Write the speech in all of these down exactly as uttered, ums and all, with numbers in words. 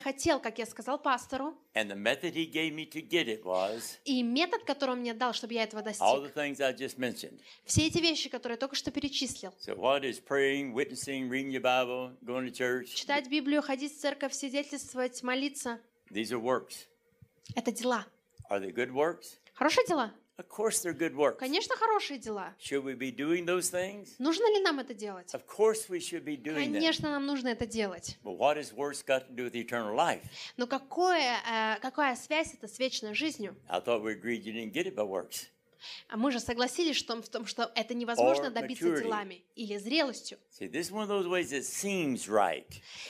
хотел, как я сказал пастору, And the method he gave me to get it was и метод, который он мне дал, чтобы я этого достиг. all the things I just mentioned. Все эти вещи, которые я только что перечислил. So what is praying, witnessing, reading your Bible, going to church? Читать Библию, ходить в церковь, свидетельствовать, молиться. These are works. Это дела. Are they good works? Хорошие дела? Of course they're good works. Конечно, хорошие дела. Should we be doing those things? Нужно ли нам это делать? Of course we should be doing them. Конечно, нам нужно это делать. But what has works got to do with eternal life? Но какое, э, какая связь это с вечной жизнью? I thought we agreed you didn't get it by works. А мы же согласились в том, в том, что это невозможно Or добиться maturity. делами или зрелостью. See, this is one of those ways that seems right,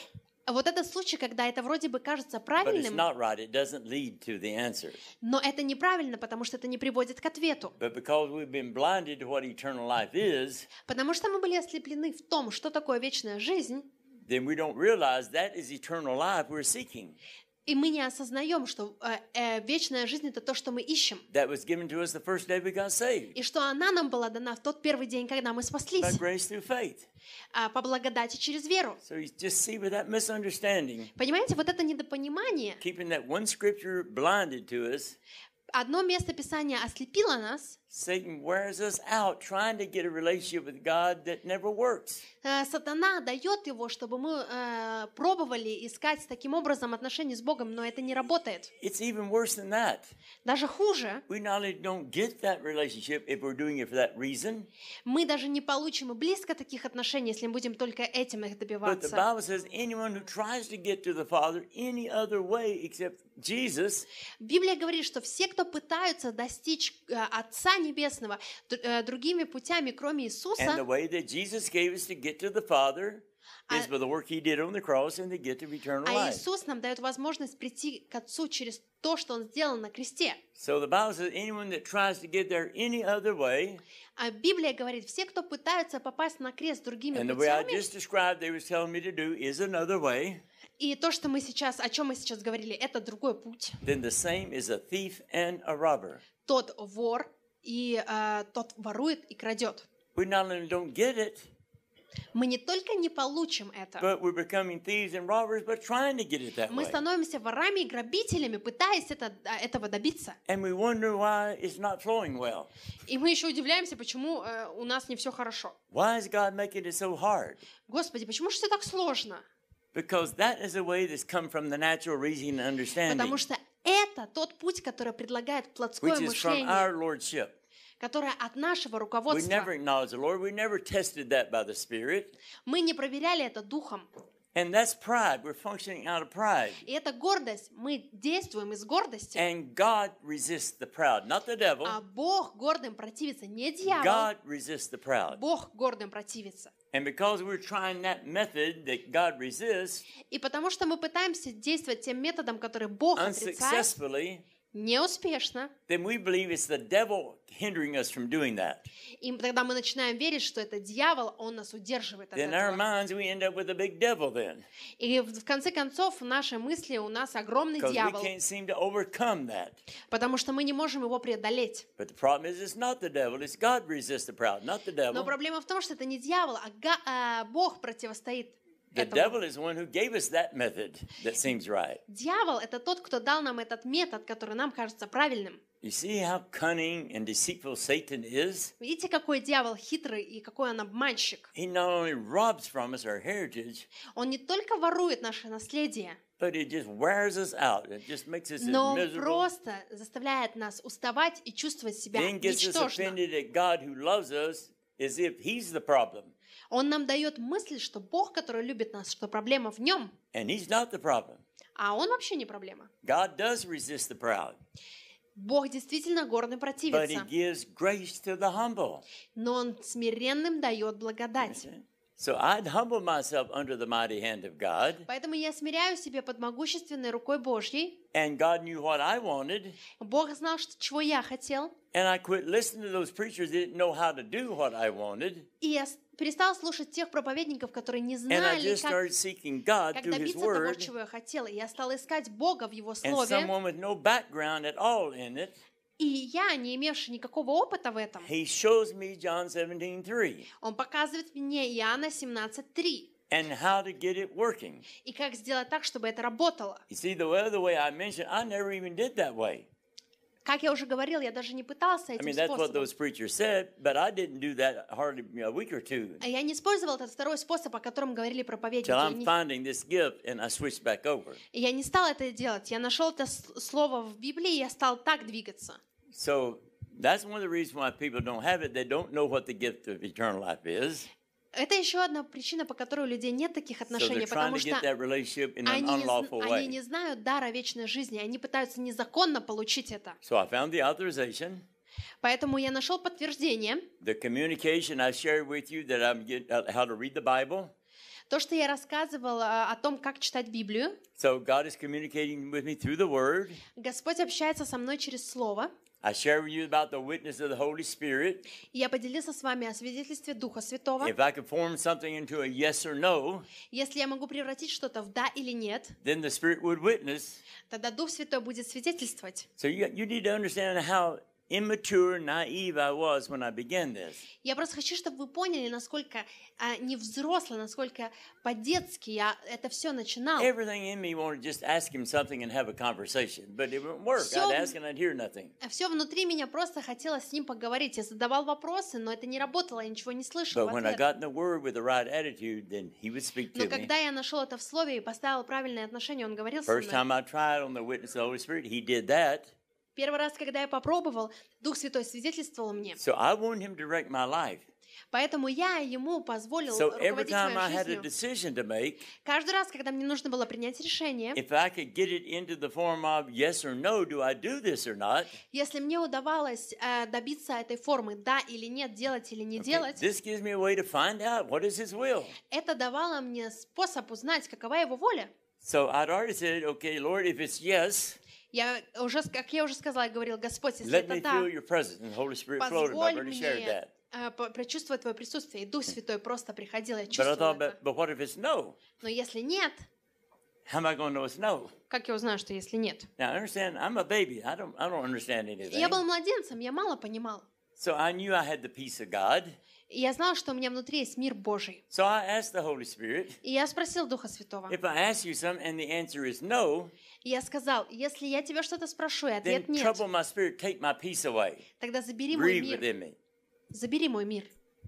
Вот этот случай, когда это вроде бы кажется but it's правильным, not right. It doesn't lead to the answer. но это неправильно, потому что это не приводит к ответу. But because we've been blinded to what eternal life is, Потому что мы были ослеплены в том, что такое вечная жизнь, then we don't realize that is eternal life we're seeking. и мы не осознаем, что э, э, вечная жизнь — это то, что мы ищем, That was given to us the first day we got saved и что она нам была дана в тот первый день, когда мы by спаслись, grace through faith. а, по благодати через веру. So you just see with that misunderstanding, Понимаете, вот это недопонимание, keeping that one scripture blinded to us, одно место Писания ослепило нас, Satan wears us out trying to get a relationship with God that never works. э, сатана дает его, чтобы мы э, пробовали искать таким образом отношения с Богом, но это не работает. It's even worse than that. Даже хуже, We not only don't get that relationship if we're doing it for that reason, мы даже не получим и близко таких отношений, если мы будем только этим их but the добиваться. Bible says anyone who tries to get to the Father any other way except Jesus Библия говорит, что все, кто пытаются достичь э, Отца Небесного д- э, другими путями, кроме and the Иисуса, way that Jesus gave us to get to the Father is by the work he did on the cross and the gift of eternal а life. Иисус нам дает возможность прийти к Отцу через то, что Он сделал на кресте. So the Bible says anyone that tries to get there any other way, А Библия говорит, все, кто пытаются попасть на крест другими and the way I путями, just described they was telling me to do is another way, и то, что мы сейчас, о чем мы сейчас говорили, это другой путь. then the same is a thief and a robber. Тот вор, и э, тот ворует и крадет. We not only don't get it, Мы не только не получим это, but we're becoming thieves and robbers, but trying to get it that мы way. становимся ворами и грабителями, пытаясь это, этого добиться. And we wonder why it's not flowing well. И мы еще удивляемся, почему э, у нас не все хорошо. Why is God making it so hard? Господи, почему же все так сложно? Because that is a way that's come from the natural reasoning and understanding, Потому что это тот путь, который предлагает плотское which is from мышление, our lordship. которое от нашего We руководства. never acknowledge the Lord. We never tested that by the Spirit. Мы не проверяли это духом. And that's pride. We're functioning out of pride. И это гордость. Мы действуем из гордости. And God resists the proud, not the devil. А Бог гордым противится, не дьявол. God resists the proud. Бог гордым противится. And because we're trying that method that God resists И потому что мы пытаемся действовать тем методом, который Бог отрицает, unsuccessfully, неуспешно, then we believe it's the devil hindering us from doing that. и тогда мы начинаем верить, что это дьявол, он нас удерживает от Then in our этого. minds we end up with a big devil then. И в конце концов в нашей мысли у нас огромный Because we дьявол, can't seem to overcome that. потому что мы не можем его преодолеть. But the problem is it's not the devil, it's God resists the proud, not the Но devil. проблема в том, что это не дьявол, а, га- а Бог противостоит The этому. devil is the one who gave us that method that seems right. Дьявол — это тот, кто дал нам этот метод, который нам кажется правильным. You see how cunning and deceitful Satan is? Видите, какой дьявол хитрый и какой он обманщик. He not only robs from us our heritage, Он не только ворует наше наследие, but it just wears us out. It just makes us но miserable. просто заставляет нас уставать и чувствовать себя Then gets us ничтожно. offended at God who loves us as if he's the problem. Он нам дает мысль, что Бог, который любит нас, что проблема в нем, And he's not the problem. а он вообще не проблема. God does resist the proud, Бог действительно гордым but he противится, gives grace to the humble. но он смиренным дает благодать. So I'd humble myself under the mighty hand of God, Поэтому я смиряю себя под могущественной рукой Божьей. and God knew what I wanted, Бог знал, что, чего я хотел, and I quit listening to those preachers that didn't know how to do what I wanted, и я с- перестала слушать тех проповедников, которые не and I знали, just как, started seeking God как through His добиться того, Word, чего я хотела. И я стала искать Бога в Его and Слове. someone with no background at all in it, И я, не имевший никакого опыта в этом, He shows me John seventeen three. Он показывает мне Иоанна семнадцать три. and how to get it working. И как сделать так, чтобы это работало. You see, the other way I mentioned, I never even did that way. Как я уже говорил, я даже не пытался I этим mean, that's what способом. those preachers said, but I didn't do that hardly you know, a week or two А я не использовал этот второй способ, о котором говорили проповедники. till Я I'm не, finding this gift and I switched back over. и я не стал это делать. Я нашел это с- слово в Библии, и я стал так двигаться. So that's one of the reasons why people don't have it. They don't know what the gift of eternal life is. Это еще одна причина, по которой у людей нет таких So they're отношений, trying потому to что get that relationship in an они не, unlawful зн- они не way. знают дара вечной жизни, они пытаются незаконно получить это. So I found the authorization. Поэтому я нашел подтверждение. The communication I shared with you that I'm get, uh, how to read the Bible. То, что я рассказывала о том, как читать Библию. So God is communicating with me through the Word. Господь общается со мной через Слово. I share with you about the witness of the Holy Spirit. И я поделился с вами о свидетельстве Духа Святого. If I could form something into a yes or no, Если я могу превратить что-то в да или нет, then the Spirit would witness. тогда Дух Святой будет свидетельствовать. So you, you need to understand how immature, naive I was when I began this. Я просто хочу, чтобы вы поняли, насколько а, невзросло, насколько по-детски я это все начинал. Everything in me wanted to just ask him something and have a conversation, but it wouldn't work. Всё- I'd ask and I'd hear nothing. Все внутри меня просто хотело с ним поговорить. Я задавал вопросы, но это не работало, я ничего не слышал But в when I ответ. got in the Word with the right attitude, then he would speak Но to me. когда я нашел это в Слове и поставил правильные отношения, он говорил со First мной. time I tried on the witness of the Holy Spirit, he did that. Первый раз, когда я попробовал, Дух Святой свидетельствовал мне. So I wanted him to direct my life. Поэтому я ему позволил So every руководить time I моей had a жизнью. decision to make, Каждый раз, когда мне нужно было принять решение, if I could get it into the form of yes or no, do I do this or not? если мне удавалось э, добиться этой формы «да» или «нет», делать или не Okay, делать, this gives me a way to find out what is his will. это давало мне способ узнать, какова его воля. So I'd already said, okay, Lord, if it's yes, Я уже, как я уже сказала, я говорил: Господь, если let это me да, feel your presence. And the Holy Spirit flowed. I've позволь already shared мне that. э, по- прочувствовать Твое присутствие. И Дух Святой просто приходил, я But I чувствовала thought, это. but, but what if it's no? Но если нет, How am I going to know it's no? как я узнаю, что если нет? Now, understand, I'm a baby. I don't, I don't understand anything. Я был младенцем, я мало понимал. So I knew I had the peace of God. И я знала, что у меня внутри есть мир Божий. So I asked the Holy Spirit, И я спросил Духа Святого. if I ask you something and the answer is no, И я сказал: если я тебя что-то спрошу, и then ответ нет, trouble my spirit, take my peace away. тогда забери мой Grieve мир. within me. Забери мой мир.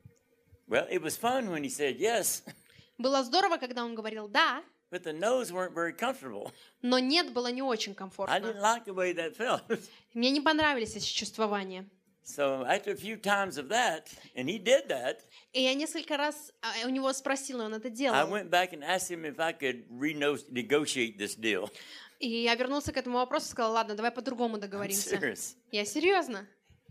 Well, it was fun when he said yes, Было здорово, когда он говорил «да», but the no's weren't very comfortable. но «нет» было не очень I didn't комфортно. like the way that felt. Мне не понравились эти чувствования. So after a few times of that, and he did that, И я несколько раз а, у него спросила, и он это I делал. went back and asked him if I could renegotiate this deal. И я вернулся к этому вопросу и сказала: ладно, давай по-другому I'm договоримся. serious. Я серьезно.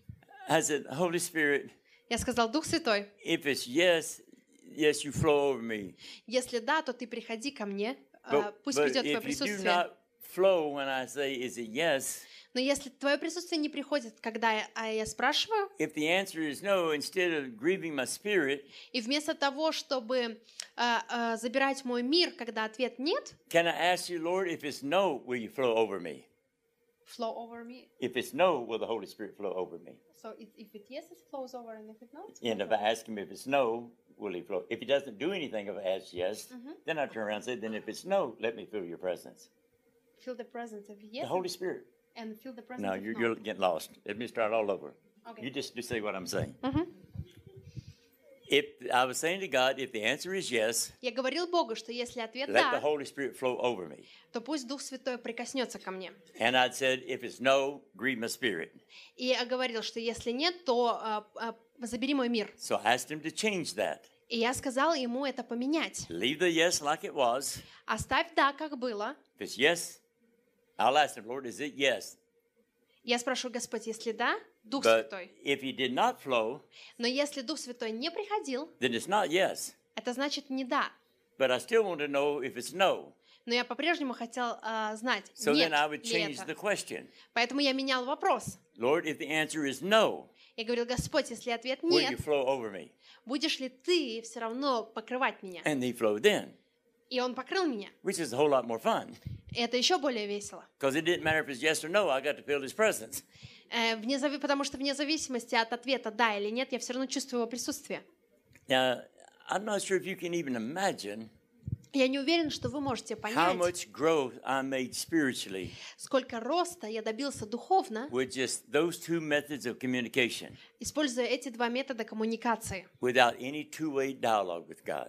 I said, Holy Spirit, Я сказал: Дух Святой, if it's yes, yes, you flow over me. если да, то ты приходи ко мне, а, But, пусть but придет твое if you do присутствие. not flow when I say, is it yes? Но если твое присутствие не приходит, когда я, а я спрашиваю, If the answer is no, instead of grieving my spirit, и вместо того, чтобы а, а, забирать мой мир, когда ответ нет, can I ask you, Lord, if it's no, will you flow over me? flow over me. If it's no, will the Holy Spirit flow over me? So it, if it yes, it flows over, and if it no, it's And if I ask him if it's no, will he flow? If he doesn't do anything, if I ask yes, then I turn around and say, then if it's no, let me feel your presence. feel the presence of The yes, Holy Spirit. and feel the presence No, of you're, no. you're getting lost. Let me start all over. Okay. You just, just say what I'm saying. Мгм. If I was saying to God, if the answer is yes, Я говорил Богу, что если ответ let the да, Holy Spirit flow over me. то пусть Дух Святой прикоснется ко мне. And I'd said, if it's no, grieve my spirit. И я говорил, что если нет, то а, а, забери мой мир. So I asked him to change that. И я сказала ему это поменять. Leave the yes like it was. Оставь да, как было. If it's yes, I'll ask him, Lord, is it yes? Я спрошу: Господь, если да, Дух But Святой. if he did not flow, Но если Дух Святой не приходил, then it's not yes. это значит не да. But I still want to know if it's no. Но я по-прежнему хотел а, знать, So нет then I would ли change это. the question. Поэтому я менял вопрос. Lord, if the answer is no, Я говорил: Господь, если ответ will you нет, flow over me? будешь ли ты все равно покрывать меня? And he flowed then, И он покрыл меня. which is a whole lot more fun. И это еще более весело. Because it didn't matter if it's yes or no, I got to feel his presence. Э, вне зави- Потому что вне зависимости от ответа да или нет, я все равно чувствую его присутствие. Now, I'm not sure if you can even imagine Я не уверен, что вы можете how понять, much growth I made spiritually сколько роста я добился духовно, with just those two methods of communication, используя эти два метода коммуникации, without any two-way dialogue with God.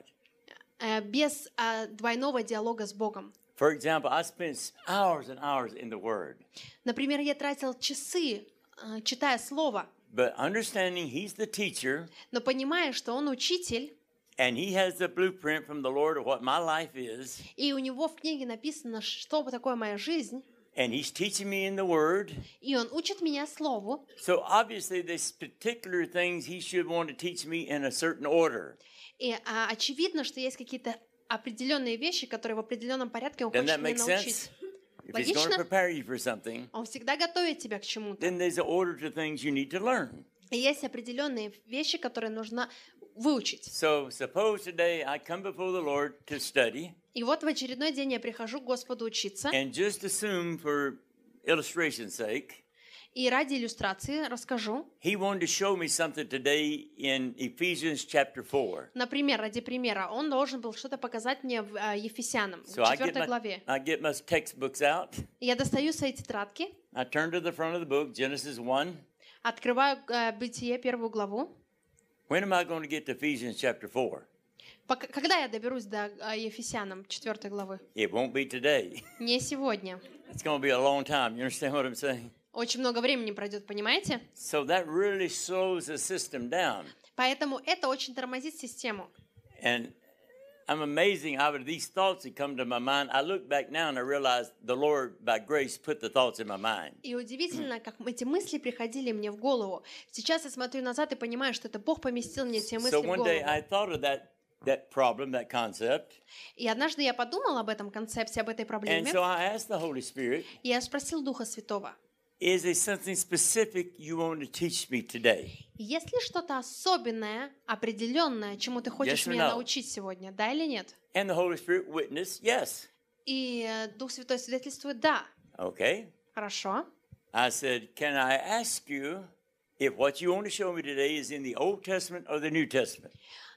э, без э, двойного диалога с Богом. For example, I spent hours and hours in the Word, Например, я тратил часы, э, читая Слово, but understanding He's the teacher но понимая, что Он учитель, and He has the blueprint from the Lord of what my life is, и у Него в книге написано, что такое моя жизнь, and He's teaching me in the Word. и Он учит меня Слову, So obviously, there's particular things He should want to teach me in a certain order. и а, очевидно, что есть какие-то определенные вещи, которые в определенном порядке Он Doesn't хочет that меня make научить. sense? If He's going to Логично? prepare you for something, Он всегда готовит тебя к чему-то. then there's an order to things you need to learn. И есть определенные вещи, которые нужно выучить. So suppose today I come before the Lord to study, И вот в очередной день я прихожу к Господу учиться, and just assume for illustration's sake, и ради иллюстрации расскажу. He wanted to show me something today in Ephesians chapter four. Например, ради примера, он должен был что-то показать мне в э, Ефесянам, в So I get, четвертой my, главе. I get my textbooks out. И я достаю свои тетрадки, I turn to the front of the book, Genesis one. открываю э, Бытие, первую главу. When am I going to get to Ephesians chapter four? Пока- когда я доберусь до э, Ефесянам, четвертой главы? It won't be today. Не сегодня. It's going to be a long time. You understand what I'm saying? Очень много времени пройдет, понимаете? So that really slows the system down. Поэтому это очень тормозит систему. And I'm amazing how these thoughts that come to my mind. I look back now and I realize the Lord, by grace, put the thoughts in my mind. И удивительно, как эти мысли приходили мне в голову. Сейчас я смотрю назад и понимаю, что это Бог поместил мне эти мысли So в one day голову. I thought of that, that problem, that concept. И однажды я подумала об этом концепте, об этой And проблеме. so I asked the Holy Spirit, И я спросил Духа Святого, is there something specific you want to teach me today? есть ли что-то особенное, определенное, чему ты хочешь Yes or меня no? научить сегодня, да или нет? And the Holy Spirit witnessed, yes. И э, Дух Святой свидетельствует, да. Okay. Хорошо. I said, can I ask you if what you want to show me today is in the Old Testament or the New Testament?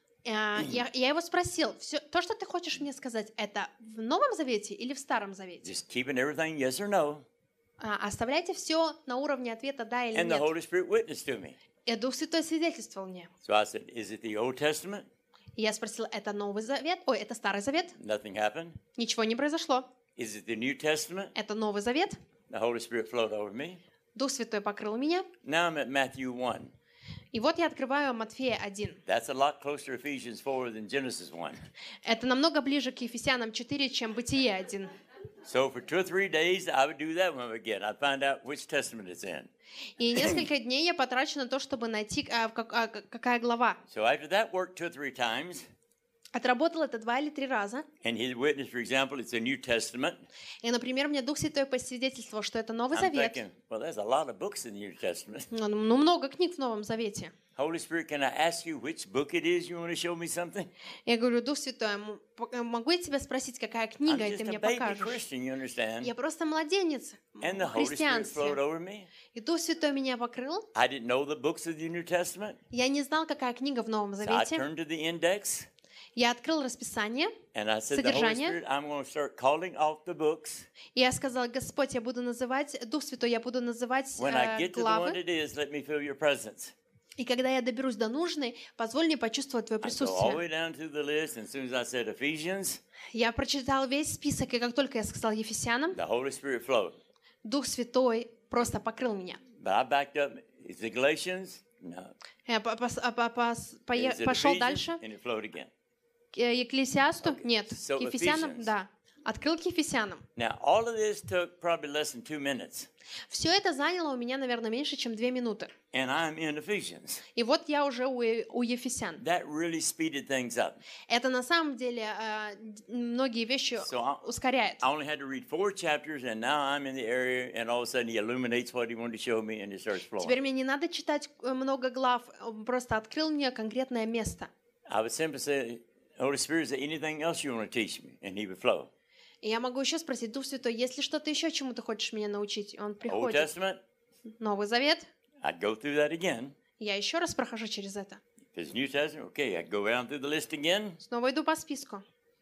Э, Я, я его спросил, все, то, что ты хочешь мне сказать, это в Новом Завете или в Старом Завете? Just keeping everything yes or no. А, Оставляйте все на уровне ответа «да» или And the «нет». Holy Spirit witnessed to me. И Дух Святой свидетельствовал мне. So I said, is it the Old Testament? И я спросила, это Новый Завет? Ой, это Старый Завет? Nothing happened. Ничего не произошло. Is it the New Testament? Это Новый Завет? The Holy Spirit flowed over me. Дух Святой покрыл меня. Now I'm at Matthew one. И вот я открываю Матфея один. That's a lot closer to Ephesians four than Genesis one. Это намного ближе к Ефесянам четыре, чем Бытие один. So for two or three days, I would do that one again. I'd find out which testament it's in. И несколько дней я потрачу на то, чтобы найти, а, как- а, к- какая глава. So after that worked two or three times, Отработал это два или три раза. and his witness, for example, it's a New Testament. И, например, мне Дух Святой посвидетельствовал, что это Новый I'm Завет. thinking, well, there's a lot of books in the New Testament. Ну, ну, много книг в Новом Завете. Holy Spirit, can I ask you which book it is you want to show me something? Я говорю, Дух Святой, м- по- могу я тебя спросить, какая книга, I'm и ты just мне a baby покажешь? Christian, you understand? Я просто младенец And в the Holy Spirit flowed христианстве. over me. И Дух Святой меня покрыл. I didn't know the books of the New Testament. Я не знал, какая книга в Новом So I Завете. turned to the index Я открыл расписание, and I said, the Holy Содержание. Spirit, I'm going to start calling off the books. и я сказала, Господь, я буду называть, Дух Святой, я буду называть When I э, get to the one главы. it is, let me feel your presence. И когда я доберусь до нужной, позволь мне почувствовать Твое I go all the присутствие. way down to the list, and as soon as I said Ephesians, Я прочитал весь список, и как только я сказал Ефесянам, the Holy Spirit flowed. Дух Святой просто покрыл меня. But I backed up. Is it Galatians? No. Я по- пос- а- по- пос- пое- Is it пошел Ephesians? дальше. And it flowed again. К э, Екклесиасту? Нет. So К Ефесянам? Ephesians. Да. Открыл к Ефесянам. Now, all of this took probably less than two minutes, Все это заняло у меня, наверное, меньше, чем две минуты. and I'm in Ephesians. И вот я уже у, Е- у Ефесян. That really speeded things up. Это на самом деле э, д- многие вещи So I, ускоряет. I only had to read four chapters, and now I'm in the area, and all of a sudden he illuminates what he wanted to show me, and it starts flowing. Теперь мне не надо читать э, много глав, он просто открыл мне конкретное место. I would simply say, Holy Spirit, is there anything else you want to teach me? And he would flow. И я могу еще спросить, Дух Святой, есть ли что-то еще, чему ты хочешь меня научить? И он Old приходит. Testament, Новый Завет. I'd go through that again. Я еще раз прохожу через это. If it's New Testament, okay, I'd go down through the list again. Снова иду по списку.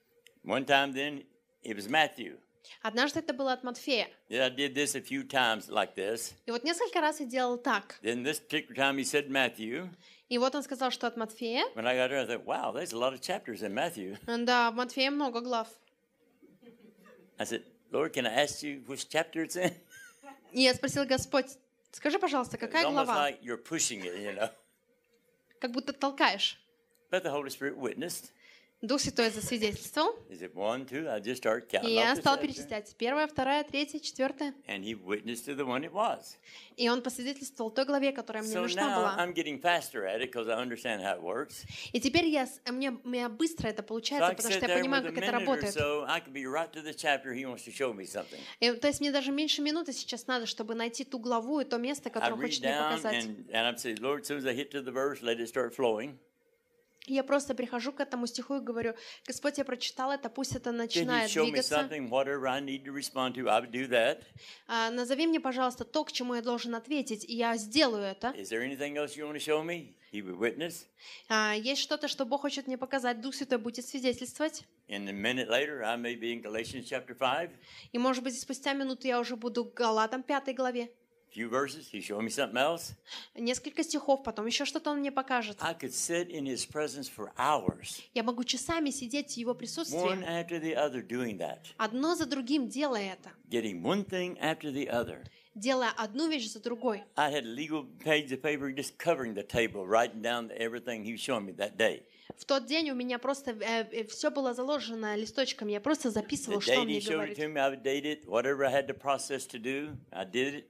One time then, it was Matthew. Однажды это было от Матфея. Then I did this a few times like this. И вот несколько раз я делал так. Then this particular time he said Matthew. И вот он сказал, что от Матфея. When I got there, I thought, wow, there's a lot of chapters in Matthew. Да, в Матфея много глав. I said, Lord, can I ask you which chapter it's in? И я спросил: Господь, скажи, пожалуйста, It's какая almost глава? like you're pushing it, you know. Как будто толкаешь. But the Holy Spirit witnessed. Дух Святой засвидетельствовал. Is it one, two? I just started И counting я off the стал chapter. перечислять. Первая, вторая, третья, четвертая. And he witnessed to the one it was. И он посвидетельствовал той главе, которая мне So нужна now была. I'm getting faster at it because I understand how it works. И теперь я, с- мне, у меня быстро это So получается, I can потому sit что я there понимаю, with a как это minute or работает. so. I can be right to the chapter he wants to show me something. И, то есть мне даже меньше минуты сейчас надо, чтобы найти ту главу и то место, I которое он read хочет мне down показать. and, and I'm saying, Lord, as soon as I hit to the verse, let it start flowing. И я просто прихожу к этому стиху и говорю: Господь, я прочитал это, пусть это Then he'd начинает show me двигаться. something, whatever I need to respond to, I would do that. А, назови мне, пожалуйста, то, к чему я должен ответить, и я сделаю это. Is there anything else you want to show me? He would witness. А, есть что-то, что Бог хочет мне показать, Дух Святой будет свидетельствовать. And a minute later, I may be in Galatians chapter five. И, может быть, спустя минуту я уже буду к Галатам пятой главе. Few verses, he's showing me something else. Несколько стихов, потом еще что-то он мне покажет. I could sit in his presence for hours, Я могу часами сидеть в его one присутствии, after the other, doing that, одно за другим делая это, getting one thing after the other. делая одну вещь за другой. I had a legal page of paper just covering the table, writing down everything he was showing me that day. В тот день у меня просто э, все было заложено листочками, я просто The записывала, что date он he мне showed it говорит. to me, I would date it. Whatever I had the process to do, I did it.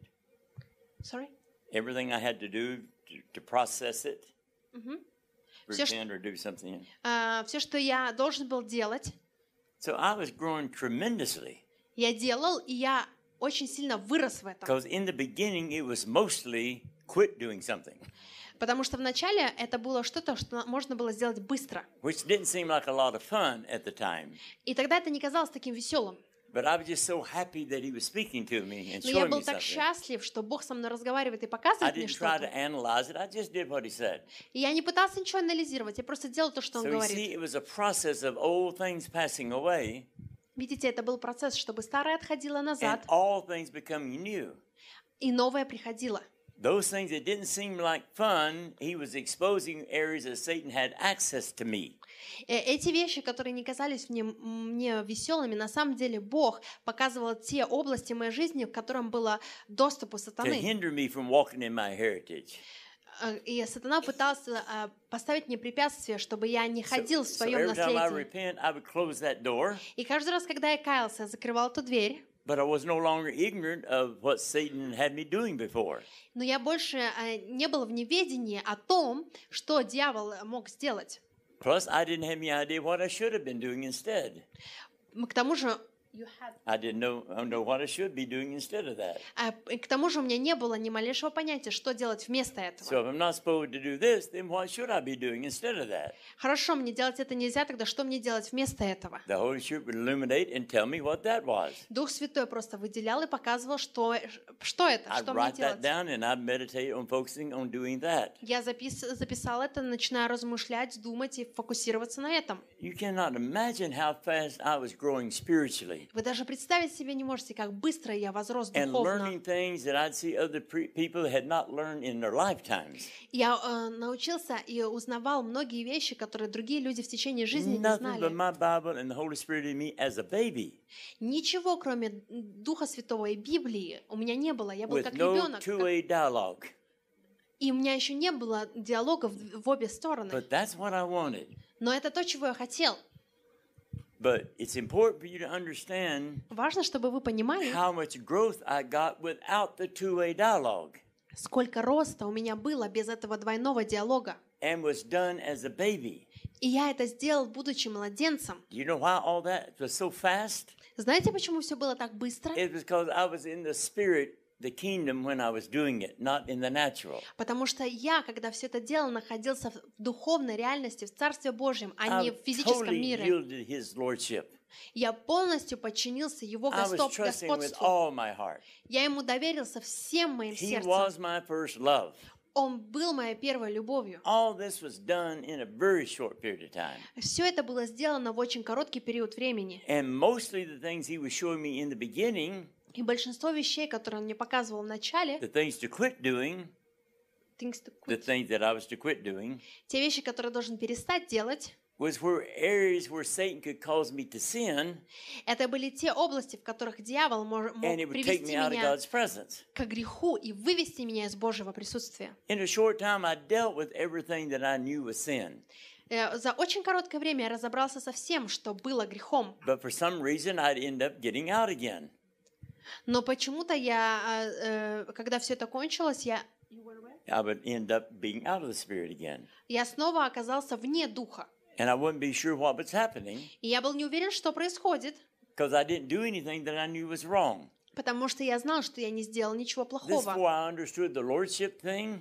Sorry? Everything I had to do to, to process it, Мгм. Все, что, pretend or do something. а, все, что я должен был делать, So I was growing tremendously я делал, и я очень сильно вырос в этом. because in the beginning it was mostly quit doing something, Потому что вначале это было что-то, что можно было сделать быстро. which didn't seem like a lot of fun at the time. И тогда это не казалось таким веселым. But I was just so happy that he was speaking to me and Но я showing me был так something. счастлив, что Бог со мной разговаривает и I показывает мне didn't try to что-то. analyze it. I just did what he said. И я не пытался ничего анализировать, я просто делал то, что он So you see, говорит. it was a process of old things passing away Видите, это был процесс, чтобы старое отходило and назад, all things becoming new. и новое приходило. Those things that didn't seem like fun, he was exposing areas that Satan had access to me. Э, Эти вещи, которые не казались мне, мне веселыми, на самом деле Бог показывал те области моей жизни, в котором было доступ у To сатаны. hinder me from walking in my heritage. Э, И сатана пытался э, поставить мне препятствие, чтобы я не So, ходил в so своем every time I наследии. repent, I would close that door, И каждый раз, когда я каялся, я закрывал эту дверь, but I was no longer ignorant of what Satan had me doing before. но я больше э, не был в неведении о том, что дьявол мог сделать. Plus, I didn't have any idea what I should have been doing instead. М, К тому же, you had- I didn't know, I don't know what I should be doing instead of that. а, и к тому же у меня не было ни малейшего понятия, что делать вместо этого. So if I'm not supposed to do this, then what should I be doing instead of that? Хорошо, мне делать это нельзя, тогда что мне делать вместо этого? The Holy Spirit would illuminate and tell me what that was. Дух Святой просто выделял и показывал, что, что это, I'd что мне write that делать. down and I'd meditate on focusing on doing that. Я запис, записал это, начинаю размышлять, думать и фокусироваться на этом. You cannot imagine how fast I was growing spiritually Вы даже представить себе не можете, как быстро я возрос and духовно. learning things that I'd see other pre- people had not learned in their lifetimes. Я э, научился и узнавал многие вещи, которые другие люди в течение жизни не Nothing but знали. my Bible and the Holy Spirit in me as a baby Ничего, кроме Духа Святого и Библии, у меня не было. Я был with как no ребенок. как- two-way dialogue. И у меня еще не было диалогов в в обе стороны. But that's what I wanted. Но это то, чего я хотел. But it's important for you to understand Важно, чтобы вы понимали, how much growth I got without the two-way dialogue сколько роста у меня было без этого двойного диалога. and was done as a baby. И я это сделал, будучи младенцем. Do you know why all that was so fast? Знаете, почему все было так быстро? It was because I was in the spirit, the kingdom, when I was doing it, not in the natural. Потому что я, когда все это делал, находился в духовной реальности, в Царстве Божьем, а I не в физическом totally мире. yielded His lordship. Я полностью подчинился Его I was гостоп- trusting with господству. all my heart. Я Ему доверился всем моим He сердцем. was my first love. Он был моей первой любовью. All this was done in a very short period of time. Все это было сделано в очень короткий период времени. And mostly the things he was showing me in the beginning, И большинство вещей, которые он мне показывал в начале, the things to quit doing, things to the quit, things that I was to quit doing, те вещи, которые должен перестать делать, was where areas where Satan could cause me to sin, это были те области, в которых дьявол мож- мог and it would take привести me out of меня God's presence. к греху и вывести меня из Божьего присутствия. In a short time, I dealt with everything that I knew was sin. Э, За очень короткое время я разобрался со всем, что было грехом. But for some reason, I'd end up getting out again. Но почему-то я, э, э, когда все это кончилось, я, I would end up being out of the Spirit again. я снова оказался вне духа. And I wouldn't be sure what was happening И я был не уверен, что происходит, because I didn't do anything that I knew was wrong. потому что я знал, что я не сделал ничего This is плохого. why I understood the Lordship thing.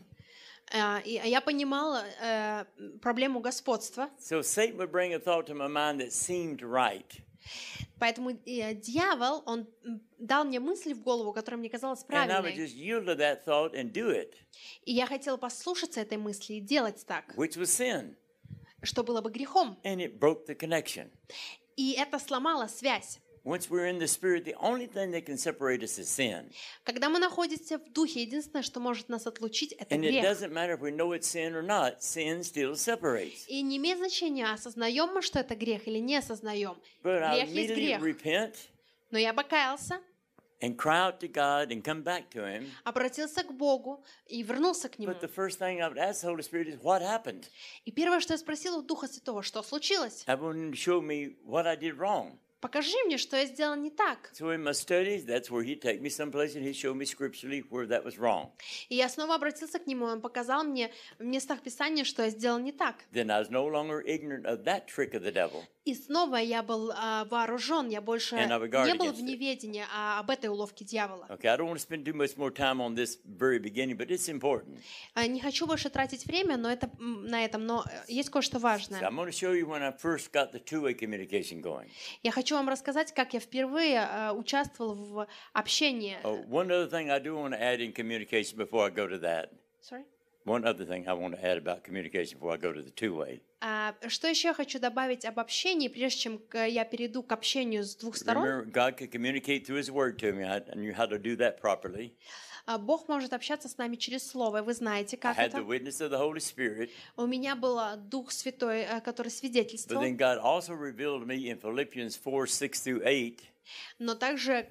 Э, И я понимала э, проблему господства, So Satan would bring a thought to my mind that seemed right. поэтому э, дьявол, он м, дал мне мысли в голову, которая мне казалась And I would правильной. just yield to that thought and do it, И я хотела послушаться этой мысли и делать так, which was sin. что было бы грехом. And it broke the connection. И это сломало связь. Once we're in the Spirit, the only thing that can separate us is sin. Когда мы находимся в духе, единственное, что может нас отлучить, это And it грех. doesn't matter if we know it's sin or not, sin still separates. И не имеет значения, осознаем мы, что это грех, или не осознаем. But I Грех есть immediately грех. repent Но я покаялся, and cry out to God and come back to Him. обратился к Богу и вернулся к Нему. But the first thing I would ask the Holy Spirit is, what happened? И первое, что я спросила у Духа Святого, что случилось? I want Him to show me what I did wrong. Покажи мне, что я сделал не так. So in my studies, that's where He'd take me someplace and He'd show me scripturally where that was wrong. И я снова обратился к Нему, Он показал мне в местах Писания, что я сделал не так. Then I was no longer ignorant of that trick of the devil. И снова я был а, вооружен, я больше And I would guard не был against в it. неведении а, об этой уловке дьявола. Okay, I don't want to spend too much more time on this very beginning, but it's important. А, Не хочу больше тратить время, но это м, на этом, но э, есть кое-что So важное. I'm going to show you when I first got the two-way communication going. Я хочу вам рассказать, как я впервые э, участвовал в общении. Oh, one other thing I do want to add in communication before I go to that. Sorry? One other thing I want to add about communication before I go to the two-way. А, Что еще я хочу добавить об общении, прежде чем к- я перейду к общению с двух сторон? Remember, God could communicate through His Word to me. I I knew how to do that properly. А, Бог может общаться с нами через Слово, и вы знаете, I как had the это. witness of the Holy Spirit, У меня был Дух Святой, э, который but свидетельствовал, then God also revealed to me in Philippians four, six through eight, но также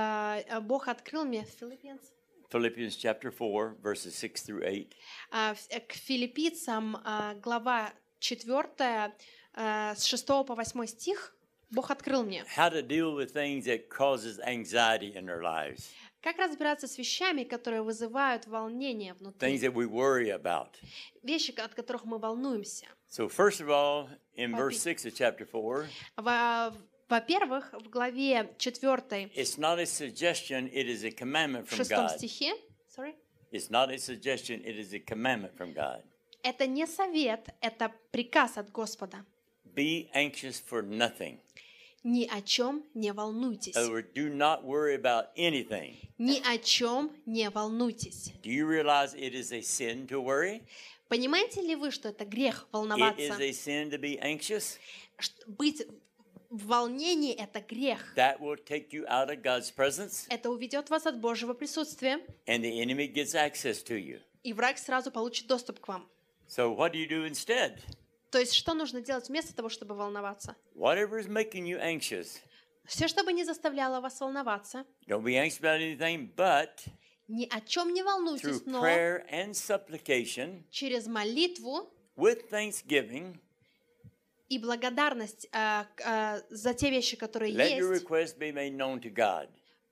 э, Бог открыл мне Philippians, Philippians chapter four, verses six through eight. а, в- э, к филиппийцам, а, глава четвёртая, а, с шестого по восьмой стих, Бог открыл мне, How to deal with things that causes anxiety in our lives, как разбираться с вещами, которые вызывают волнение things внутри, that we worry about. вещи, от которых мы волнуемся. So first of all, in Во- verse six of chapter four, Во- Во-первых, в главе четвёртой, it's not a suggestion, it is a commandment в from шестом God. стихе, sorry, It's not a suggestion, it is a commandment from God. это не совет, это приказ от Господа. Be anxious for nothing. Ни о чем не волнуйтесь. In other words, do not worry about anything. Ни о чем не волнуйтесь. Do you realize it is a sin to worry? Понимаете ли вы, что это грех It волноваться? is a sin to be anxious. Ш- Быть в волнении — это грех. That will take you out of God's presence, Это уведет вас от Божьего присутствия, and the enemy gets access to you. и враг сразу получит доступ к вам. So what do you do instead? То есть что нужно делать вместо того, чтобы волноваться? Whatever is making you anxious, Все, чтобы не заставляло вас волноваться, don't be anxious about anything, but ни о чем не through волнуйтесь, но prayer and supplication, через молитву with thanksgiving, и благодарность а, к- а, за те вещи, которые let your есть, request be made known to God.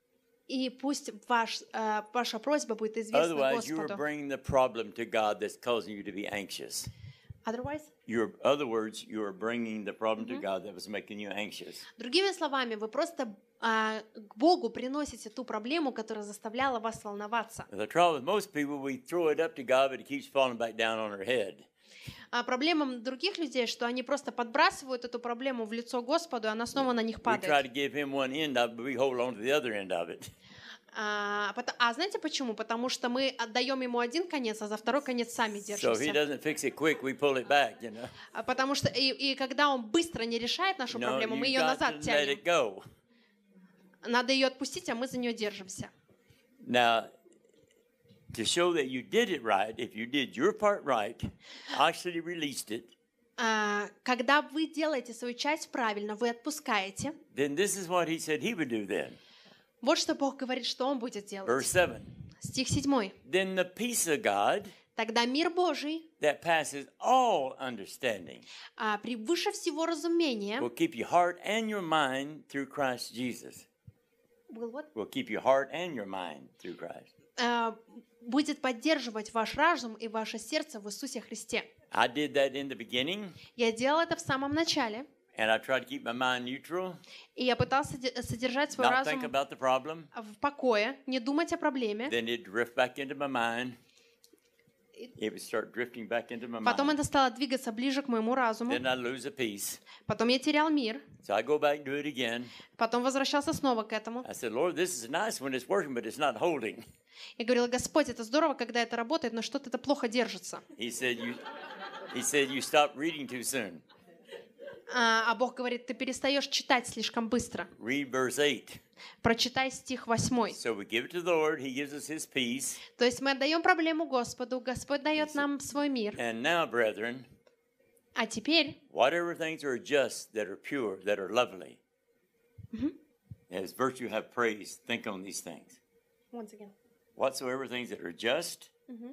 и пусть ваш, а, ваша просьба будет известна Otherwise, you are Господу. bringing the problem to God that's causing you to be anxious. Otherwise? You're, other words, you are bringing the problem to God that was making you anxious. Другими словами, вы просто а, к Богу приносите ту проблему, которая заставляла вас волноваться. The trouble with most people, we throw it up to God, but it keeps falling back down on our head. А проблема других людей, что они просто подбрасывают эту проблему в лицо Господу, и она снова на них We try to падает. give Him one end of it, but we hold on to the other end of it. А, пото- а знаете почему? Потому что мы отдаем ему один конец, а за второй конец сами So if he держимся. doesn't fix it quick, we pull it back, you know. А Потому что и, и когда он быстро не решает нашу No, проблему, мы you ее got назад to let тянем. it go. Надо ее отпустить, а мы за нее держимся. Now, to show that you did it right, if you did your part right, actually released it, А, когда вы делаете свою часть правильно, вы отпускаете. then this is what he said he would do then. Вот что Бог говорит, что Он будет делать. Verse seven. Стих седьмой. Then the peace of God Тогда мир Божий, that passes all understanding а, превыше всего разумения, will keep your heart and your mind through Christ Jesus. will what? Will keep your heart and your mind through Christ. А, будет поддерживать ваш разум и ваше сердце в Иисусе Христе. I did that in the beginning, Я делала это в самом начале, and I tried to keep my mind neutral, и я пытался де- содержать свой not think разум about the problem. в покое, не думать о проблеме. Then it'd drift back into my mind. It would start drifting back into my Потом mind. это стало двигаться ближе к моему разуму. Then I'd lose a piece. Потом я терял мир. So I go back and do it again. Потом возвращался снова к этому. I said, Lord, this is nice when it's working, but it's not holding. Я говорила: Господь, это здорово, когда это работает, но что-то это плохо держится. He said, you, he said, you stopped reading too soon. А, а Бог говорит: ты перестаешь читать слишком быстро. Read verse eight. Прочитай стих восьмой. So we give it to the Lord. He gives us his peace. То есть мы отдаем проблему Господу, Господь дает нам свой мир. And now, brethren, А теперь, whatever things are just, that are pure, that are lovely, as virtue have praise, think on these things. once again. Whatsoever things that are just,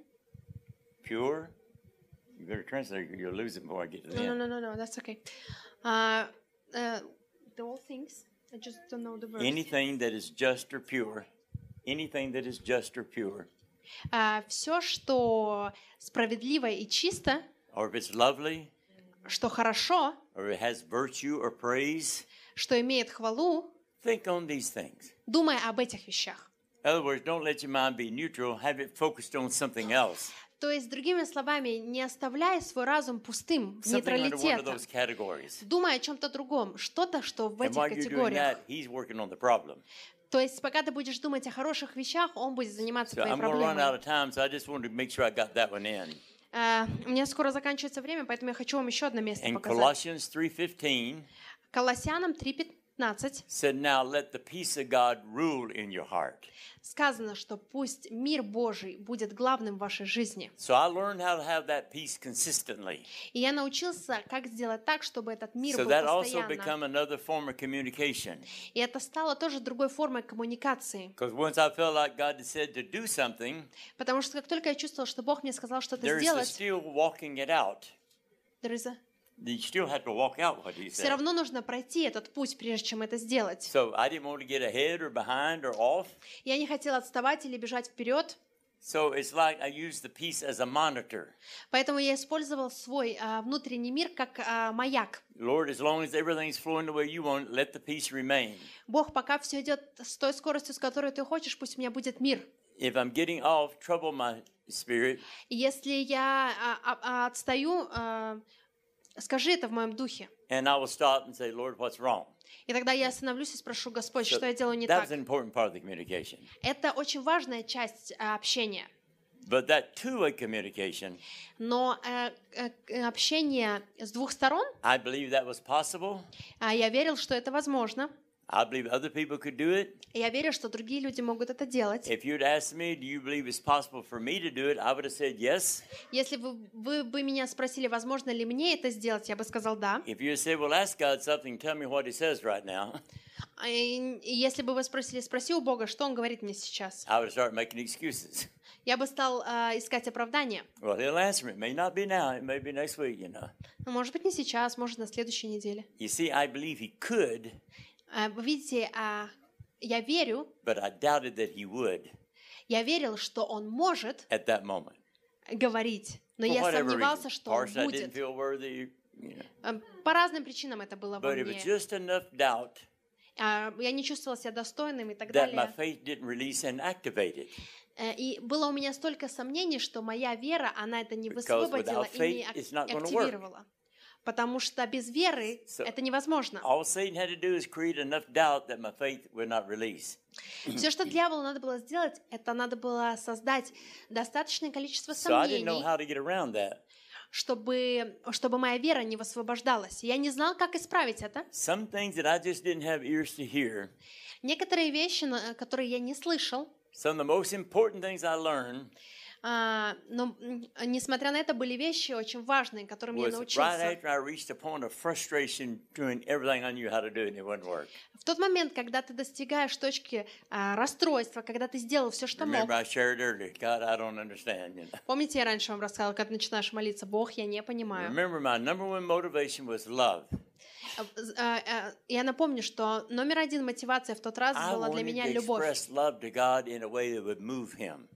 pure, you better translate it, you'll lose it before I get to the No, no, end. no, no, no, that's okay. Uh, uh, the all things, I just don't know the verse. Anything that is just or pure, anything that is just or pure, Все, что справедливо и чисто, or if it's lovely, что хорошо, or it has virtue or praise, что имеет хвалу, think on these things. думай об этих вещах. In other words, don't let your mind be neutral, have it focused on something else. То есть, другими словами, не оставляй свой разум пустым, Something under one of нейтралитетом. those categories. Думай о чем-то другом, что-то, что в And этих while you're doing категориях. that, he's working on the problem. То есть, пока ты будешь думать о хороших вещах, он будет заниматься So твоей I'm going to run out проблемой. of time, so I just wanted to make sure I got that one in. Э, У меня скоро заканчивается время, поэтому я хочу вам еще одно место In показать. Colossians three fifteen, Колоссянам три пятнадцать said, now let the peace of God rule in your heart. сказано, что пусть мир Божий будет главным в вашей жизни. So I learned how to have that peace consistently. И я научился, как сделать так, чтобы этот мир So был that also постоянно. become another form of communication. И это стало тоже другой формой коммуникации. Because once I felt like God had said to do something, Потому что как только я чувствовала, что Бог мне сказал что-то there's the сделать, still walking it out. there is a- You still have to walk out what he все said. равно нужно пройти этот путь, прежде чем это сделать. So I didn't want to get ahead or behind or off. Я не хотела отставать или бежать вперед, So it's like I use the peace as a monitor. поэтому я использовал свой а, внутренний мир как а, маяк. Lord, as long as everything's flowing the way you want, let the peace remain. Бог, пока все идет с той скоростью, с которой ты хочешь, пусть у меня будет мир. If I'm getting off, trouble my spirit, И если я а, а, а, отстаю, а, скажи это в моем духе. and I will stop and say, Lord, what's wrong? И тогда я остановлюсь и спрошу: Господь, So что я делаю не that так? was an important part of the communication. Это очень важная часть а, общения. But that two-way communication, Но э, э, общение с двух сторон, I believe that was possible. а, я верил, что это возможно. I believe other people could do it. И я верю, что другие люди могут это делать. If you'd asked me, do you believe it's possible for me to do it? I would have said yes. Если вы, вы бы меня спросили, возможно ли мне это сделать, я бы сказал да. If you said, well, ask God something, tell me what he says right now, А, И и если бы вы спросили, спроси у Бога, что Он говорит мне сейчас, I would start making excuses. я бы стал а, искать оправдания. Well, he'll answer me. It may not be now. It may be next week, you know. Ну, может быть, не сейчас, может, на следующей неделе. You see, I believe he could, А, Вы видите, а, я верю, but I doubted that he would я верил, что Он может at that moment. говорить, но For я whatever сомневался, reason. что Он Partially, I didn't будет. feel worthy, you know. А, По разным причинам это было во But it was мне. just enough doubt А, Я не чувствовала себя достойным и так that my далее. faith didn't release and activate it. Э, И было у меня столько сомнений, что моя вера, она это не Because высвободила without и не faith, ак- it's not gonna work. активировала. Потому что без веры So- это невозможно. All Satan had to do is create enough doubt that my faith would not release. Все, что дьяволу надо было сделать, это надо было создать достаточное количество So I didn't know сомнений, how to get around that. чтобы, чтобы моя вера не высвобождалась. Я не знал, как исправить это. Some things that I just didn't have ears to hear. Некоторые вещи, на- которые я не слышал, Some of the most important things I learned а, но, м, несмотря на это, были вещи очень важные, которым я was right научился. after I reached a point of frustration doing everything I knew how to do and it wouldn't work. В тот момент, когда ты достигаешь точки а, расстройства, когда ты сделал все, что мог. Remember I shared earlier, God, I don't understand. You know? Помните, я раньше вам рассказала, когда ты начинаешь молиться, Бог, я не понимаю. Remember my number one motivation was love. А, а, а, Я напомню, что номер один мотивация в тот раз I была для wanted меня to любовь. express love to God in a way that would move Him.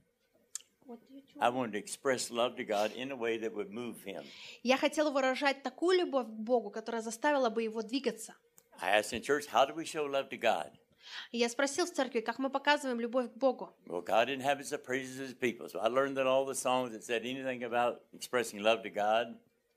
I wanted to express love to God in a way that would move Him. Я хотела выражать такую любовь к Богу, которая заставила бы его двигаться. I asked in church, how do we show love to God? И я спросил в церкви, как мы показываем любовь к Богу. Well, God inhabits the praises of His people. So I learned that all the songs that said anything about expressing love to God,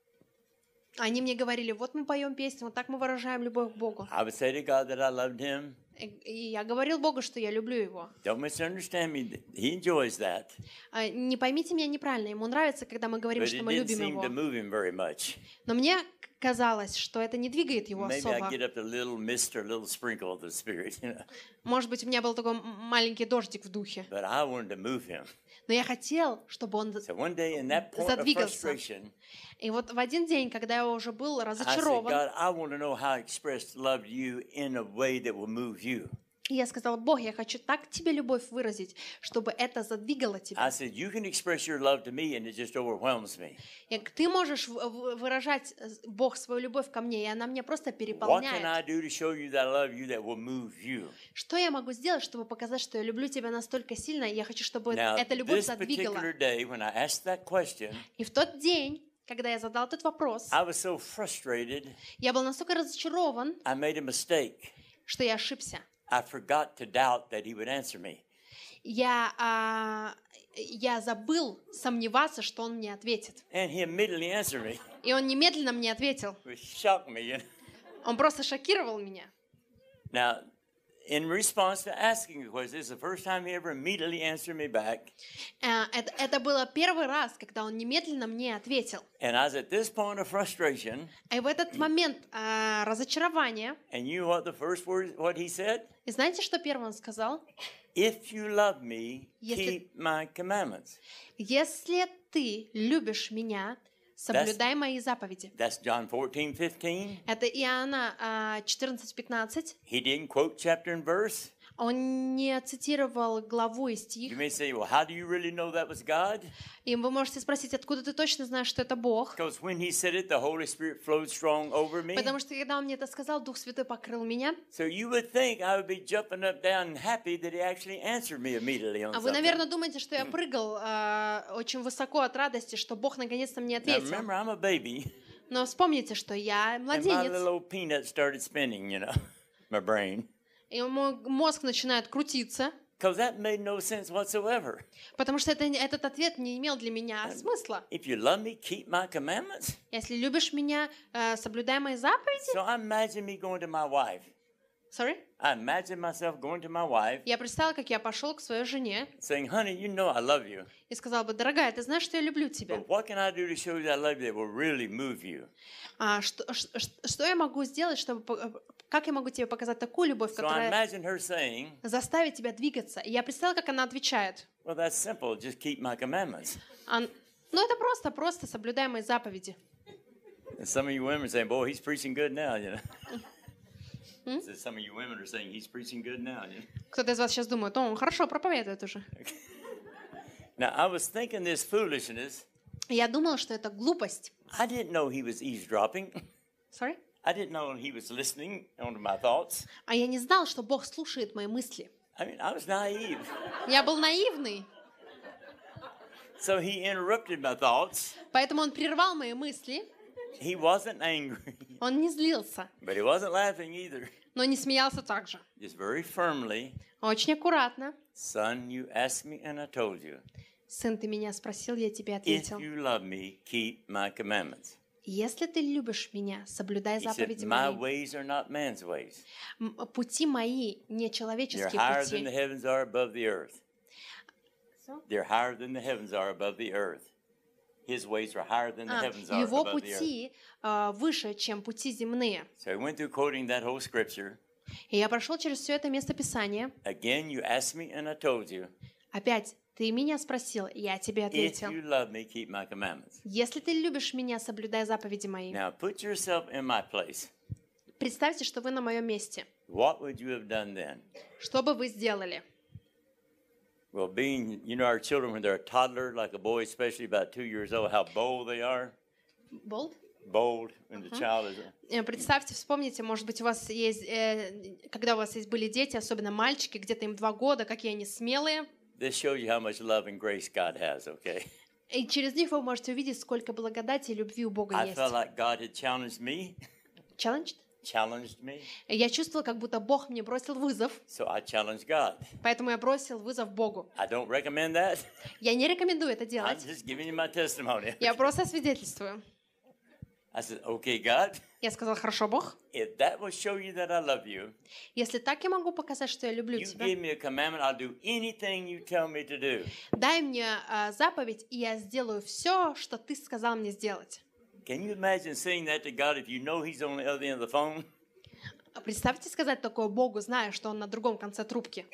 Они мне говорили, вот мы поем песню, вот так мы выражаем любовь к Богу. I would say to God that I loved Him. И и я говорил Богу, что я люблю его. Don't misunderstand me. He enjoys that. А, Не поймите меня неправильно, ему нравится, когда мы говорим, But что it мы didn't любим seem его. to move Him very much. Но мне казалось, что это не двигает его Maybe I особо. get up a little mist or a little sprinkle of the Spirit, you know. Может быть, у меня был такой м- маленький дождик в духе. But I wanted to move Him. Но я хотел, чтобы он So one day in that point of задвигался. frustration, И вот в один день, когда я уже был I said, разочарован, God, I want to know how I express love to you in a way that will move you. я сказала, Бог, я хочу так тебе любовь выразить, чтобы это задвигало I тебя. said, you can express your love to me and it just overwhelms me. Я говорю, ты можешь в- в- выражать, э, Бог, свою любовь ко мне, и она меня просто What can I переполняет. do to show you that I love you that will move you? Что я могу сделать, чтобы показать, что я люблю тебя настолько сильно, и я хочу, чтобы Now, эта любовь this задвигала. particular day, when I asked that question, И в тот день, когда я задал этот вопрос, I was so frustrated, я был настолько разочарован, I made a mistake. что я ошибся. I forgot to doubt that He would answer me. Я, а, я забыл сомневаться, что он мне ответит. And He immediately answered me, И он немедленно мне ответил. which shocked me. You know? Он просто шокировал меня. Now, in response to asking the question, this is the first time He ever immediately answered me back. Э, Это, это было первый раз, когда он немедленно мне ответил. And I was at this point of frustration, И в этот момент а, разочарования, and you know what the first word, what He said? и знаете, что первым он сказал? If you love me, Если- keep my commandments. Если ты любишь меня, соблюдай мои заповеди. That's John fourteen fifteen. Это Иоанна а, четырнадцать пятнадцать. He didn't quote chapter and verse. Он не цитировал главу и You стих. may say, well, how do you really know that was God? И вы можете спросить, откуда ты точно знаешь, что это Бог? Because when He said it, the Holy Spirit flowed strong over me. Потому что когда он мне это сказал, Дух Святой покрыл меня. So you would think I would be jumping up, down, and happy that He actually answered me immediately on А вы, something. наверное, думаете, что я прыгал а, очень высоко от радости, что Бог наконец-то мне Now ответил. remember, I'm a baby, Но вспомните, что я and my младенец, little old peanut started spinning, you know, my brain. и мой мозг начинает крутиться, Because that made no sense whatsoever. потому что это, этот ответ не имел для меня смысла. If you love me, keep my commandments. Если любишь меня, э, соблюдай мои заповеди. So I imagine me going to my wife. Sorry? I imagine myself going to my wife, Я представила, как я пошел к своей жене saying, honey, you know I love you. и сказала бы, дорогая, ты знаешь, что я люблю тебя. But what can I do to show you that I love you that will really move you? А что, ш- ш- что я могу сделать, чтобы... по- Как я могу тебе показать такую любовь, So I которая imagine her saying, заставит тебя двигаться? И я представила, как она отвечает. well, that's simple. Just keep my commandments. Ан- Ну, это просто, просто соблюдай мои заповеди. And some of you women are saying, boy, he's preaching good now, you know. So some of you women are saying, he's preaching good now, you know. Кто-то из вас сейчас думает, о, он хорошо проповедует уже. Now, I was thinking this foolishness. И я думала, что это глупость. I didn't know he was eavesdropping. Sorry? I didn't know he was listening onto my thoughts. А я не знал, что Бог слушает мои мысли. I mean, I was naive. Я был наивный, So he interrupted my thoughts. поэтому он прервал мои мысли. He wasn't angry, Он не злился, but he wasn't laughing either. но не смеялся также. Just very firmly, Очень аккуратно. son, you asked me and I told you. Сын, ты меня спросил, я тебе If ответил. you love me, keep my commandments. Если ты любишь меня, соблюдай He said, заповеди my мои. ways are not man's ways. М, Пути мои не They're человеческие higher than the пути. heavens are above the earth. They're higher than the heavens are above the earth. His ways are higher than the А, heavens are Его above the earth. пути а, выше, чем пути земные. So I went through quoting that whole scripture. И я прошел через все это место Писания. Again, you asked me and I told you, Опять, ты меня спросил, я тебе if ответил. you love me, keep my commandments. Если ты любишь меня, соблюдай заповеди мои. Now put yourself in my place. Представьте, что вы на моем месте. What would you have done then? Что бы вы сделали? Well, being, you know, our children, when they're a toddler, like a boy, especially about two years old, how bold they are. Bold? Bold when the child is. Э, Представьте, вспомните, может быть, у вас есть, э, когда у вас есть были дети, особенно мальчики, где-то им два года, какие они смелые. This shows you how much love and grace God has, okay? И через них вы можете увидеть, сколько благодати и любви у Бога I есть. felt like God had challenged me, Challenged? challenged me, Я чувствовала, как будто Бог мне бросил вызов, so I challenged God. поэтому я бросил вызов Богу. I don't recommend that. Я не рекомендую это I'm делать. just giving you my testimony. Я просто свидетельствую. I said, okay, God, Я сказала, хорошо, Бог, if that will show you that I love you, если так я могу показать, что я люблю you тебя, give me a commandment, I'll do anything you tell me to do. дай мне а, заповедь, и я сделаю все, что ты сказал мне сделать. Can you imagine saying that to God if you know He's on the other end of the phone? Представьте сказать такое Богу, зная, что Он на другом конце трубки.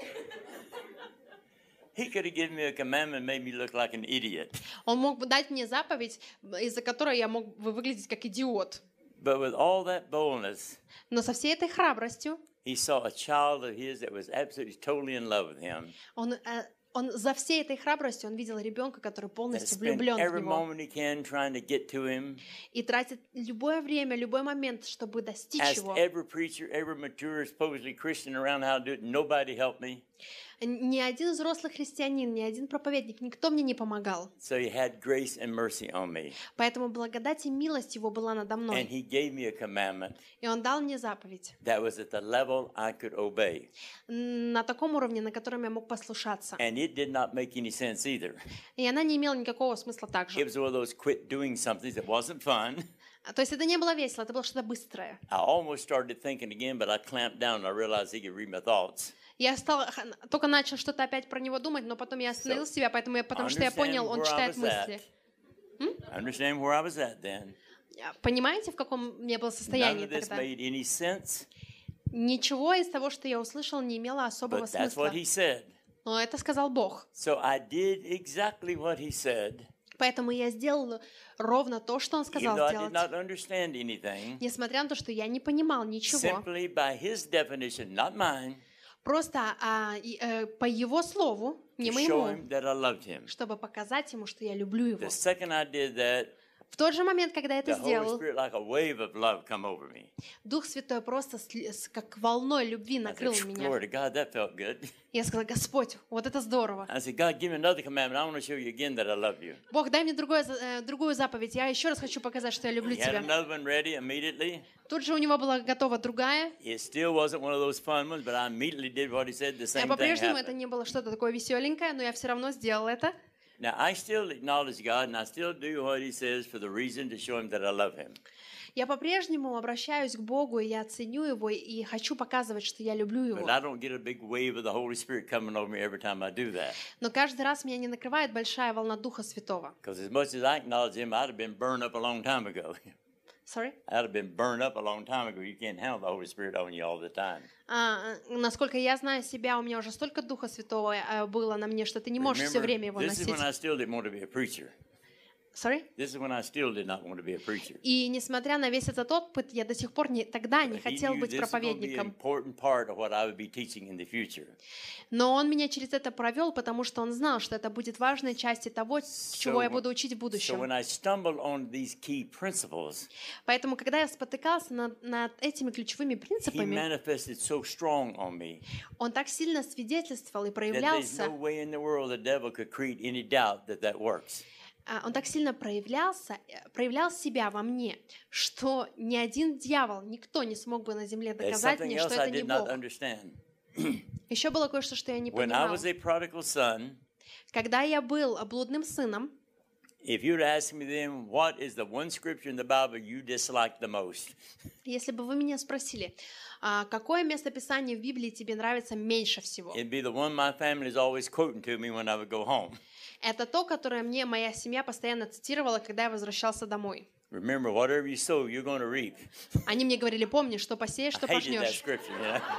He could have given me a commandment and made me look like an idiot. Он мог бы дать мне заповедь, из-за которой я мог бы выглядеть как идиот. But with all that boldness, Но со всей этой храбростью He saw a child of His that was absolutely, totally in love with Him. он, э, он за всей этой храбростью он видел ребенка, который That полностью spent влюблен в every него moment he can trying to get to Him. и тратит любое время, любой момент, чтобы достичь Asked его. every preacher, every mature, supposedly Christian around how to do it. Nobody helped me. Ни один взрослый христианин, ни один проповедник, никто мне не помогал. So He had grace and mercy on me. Поэтому благодать и милость его была надо And мной. He gave me a commandment И он дал мне заповедь that was at the level I could obey. на таком уровне, на котором я мог послушаться. And it did not make any sense either. И она не имела никакого смысла It также. was one of those quit doing something that wasn't fun. То есть это не было весело, это было что-то быстрое. I almost started thinking again, but I clamped down and I realized he could read my thoughts. Я стал, только начал что-то опять про него думать, но потом я остановил себя, поэтому я, потому что я понял, он читает мысли. I understand where I was at then. Понимаете, в каком мне было None состоянии of this тогда? made any sense, Ничего из того, что я услышал, не имело особого but that's смысла. what he said. Но это сказал Бог. So I did exactly what he said, Поэтому я сделала ровно то, что Он even сказал though I did сделать. not understand anything, Несмотря на то, что я не понимал ничего. simply by his definition, not mine, Просто а, и, э, по Его слову, не to show моему, him that I loved him. чтобы показать Ему, что я люблю Его. The second I did that, В тот же момент, когда я это the Holy сделал, Spirit, like a wave of love, come over me. Дух Святой просто с- с- как волной любви I накрыл said, меня. glory to God, that felt good. Я сказала, Господь, вот это здорово. I said, God, give me another commandment. I want to show you again that I love you. Бог, дай мне другое, за- э, другую заповедь. Я еще раз хочу показать, что я люблю He had Тебя. another one ready immediately. Тут же у него была готова другая. It still wasn't one of those fun ones, but I immediately did what he said. The А same thing по-прежнему это happened. не было что-то такое веселенькое, но я все равно сделала это. Now, I still acknowledge God, and I still do what he says for the reason to show him that I love him. Я по-прежнему обращаюсь к Богу, и я ценю Его, и хочу показывать, что я люблю But Его. I don't get a big wave of the Holy Spirit coming over me every time I do that. Но каждый раз меня не накрывает большая волна Духа Святого. Because as much as I acknowledge him, I'd have been burned up a long time ago. Sorry? I'd have been burned up a long time ago. You can't handle the Holy Spirit on you all the time. А, насколько я знаю себя, у меня уже столько Духа Святого э, было на мне, что ты не можешь все Remember, время его this is носить. when I still didn't want to be a preacher. Sorry? This is when I still did not want to be a preacher. И несмотря на весь этот опыт, я до сих пор не, тогда не He хотел knew быть this was going to be an проповедником. important part of what I would be teaching in the future. Но он меня через это провел, потому что он знал, что это будет важной частью того, чего я буду учить в So будущем. when I stumbled on these key principles, Поэтому, когда я спотыкался над, над этими ключевыми he принципами, manifested so strong on me он так сильно свидетельствовал и that there's проявлялся, no way in the world the devil could create any doubt that that works. а, он так сильно проявлялся, э, проявлял себя во мне, что ни один дьявол, никто не смог бы на земле There's доказать something мне, else что I это не did not Бог. understand. Еще было кое-что, что я не When I понимал. was a prodigal son, Когда я был блудным сыном, If you'd ask me then, what is the one scripture in the Bible you dislike the most? Если бы вы меня спросили, а, какое место Писания в Библии тебе нравится меньше всего? It'd be the one my family is always quoting to me when I would go home. Это то, которое мне моя семья постоянно цитировала, когда я возвращался домой. Remember, whatever you sow, you're going to reap. Они мне говорили, помни, что посеешь, I что hated that пожнешь. scripture, you know?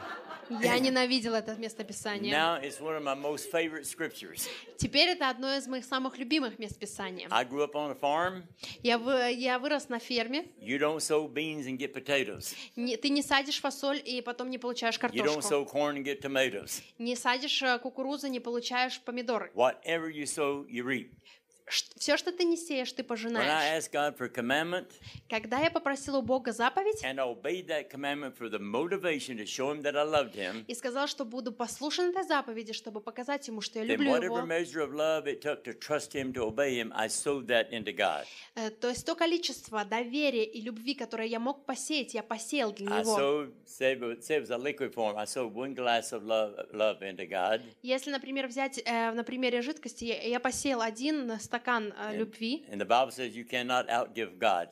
Я ненавидела это местописание. Now it's one of my most favorite scriptures. Теперь это одно из моих самых любимых мест Писания. I grew up on a farm. Я, вы, я вырос на ферме. You don't sow beans and get potatoes. Не, ты не садишь фасоль и потом не получаешь You don't картошку. sow corn and get tomatoes. Не садишь э, кукурузу, не получаешь помидоры. Whatever you sow, you reap. Все, что ты не сеешь, ты When I пожинаешь. asked God for a commandment Когда я попросила у Бога заповедь and obeyed that commandment for the motivation to show Him that I loved Him, и сказала, что буду послушен этой заповеди, чтобы показать Ему, что я then люблю whatever Его, measure of love it took to trust Him, to obey Him, I sowed that into God. э, то есть то количество доверия и любви, которое я мог посеять, я посеял для I Него. sowed, say it was say it was a liquid form, I sowed one glass of love, love into God. Если, например, взять э, на примере жидкости, я, я посеял один стакан э, любви, And the Bible says you cannot outgive God.